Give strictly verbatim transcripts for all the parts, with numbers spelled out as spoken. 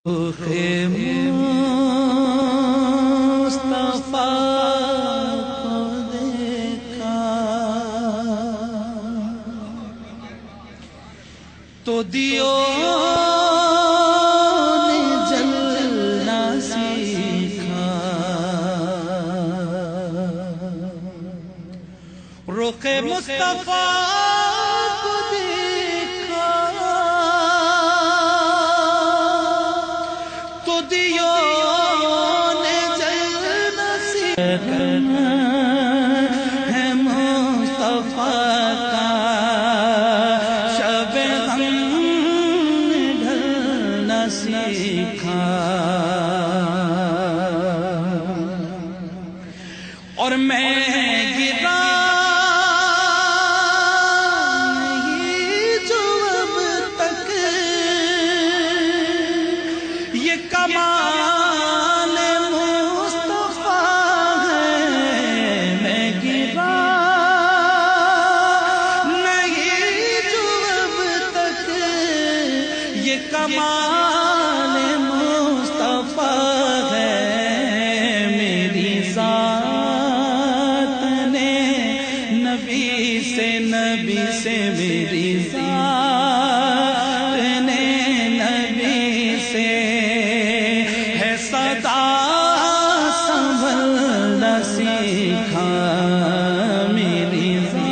مصطفیٰ کو دیکھا تو دیوں نے جلنا سیکھا، رخ مصطفیٰ کو دیکھا تو دیوں نے جلنا سیکھا، ہے مصطفیٰ کا شب غم ڈھلنا سیکھا، اور میں گرا نہیں جو اب تک یہ کمال مصطفیٰ ہے، میں گرا نہیں جو اب تک یہ کمال مصطفیٰ ہے، میری ذات نے نبی سے نبی سے میری ذات نے نبی سے ہے صدا سنبھلنا سیکھا، میری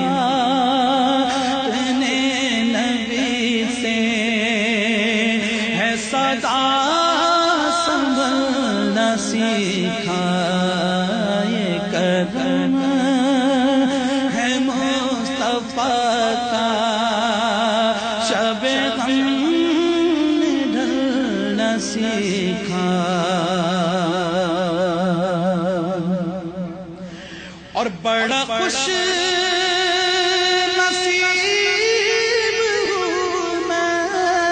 ذات نے نبی سے ہے صدا سنبھلنا سیکھا، یہ کرم ہے مصطفیٰ کا شب غم ڈھلنا سیکھا، اور بڑا خوش نصیب ہوں میں،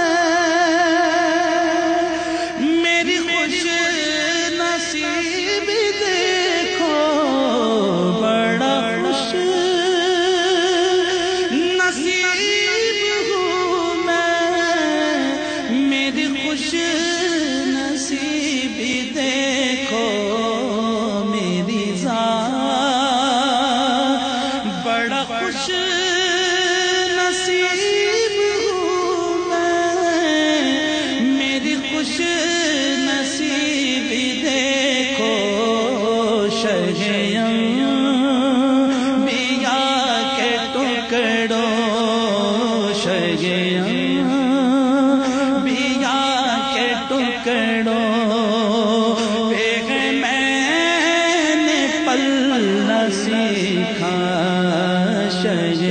میری خوش نصیب دیکھو، بڑا خوش نصیب ہوں میں، میری خوش نصیب دیکھو، میری ذات بڑا خوش نصیب ہوں میں، میری خوش نصیب دیکھو، شہ انبیاء کے ٹکڑوں، شہ انبیاء کے ٹکڑوں پہ میں نے پلنا سیکھا، شہ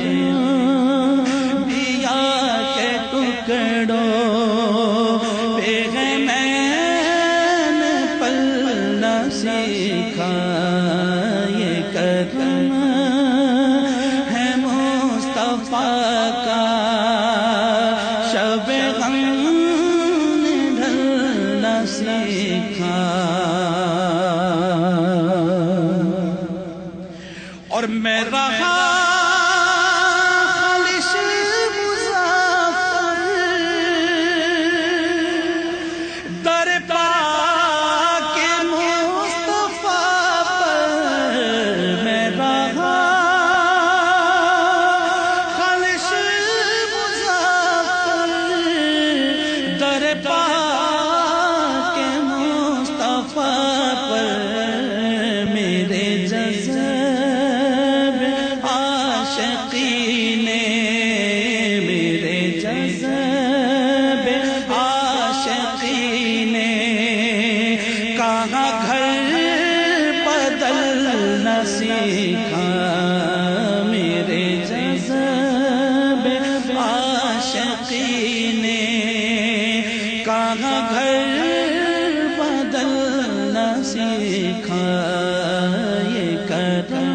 انبیاء کے ٹکڑوں پہ میں نے پلنا سیکھا، یہ کرم ہے مصطفیٰ کا شب غم ڈھلنا سیکھا، اور میں رہا خالص مسافر در پاک مصطفیٰ پر، میں رہا خالص مسافر در پاک مصطفیٰ پر، میرے جذب عاشقی نے، میرے جذب عاشقی نے کہاں گھر بدلنا سیکھا، میرے جذب عاشقی نے کہاں گھر بدلنا سیکھا، یہ کرم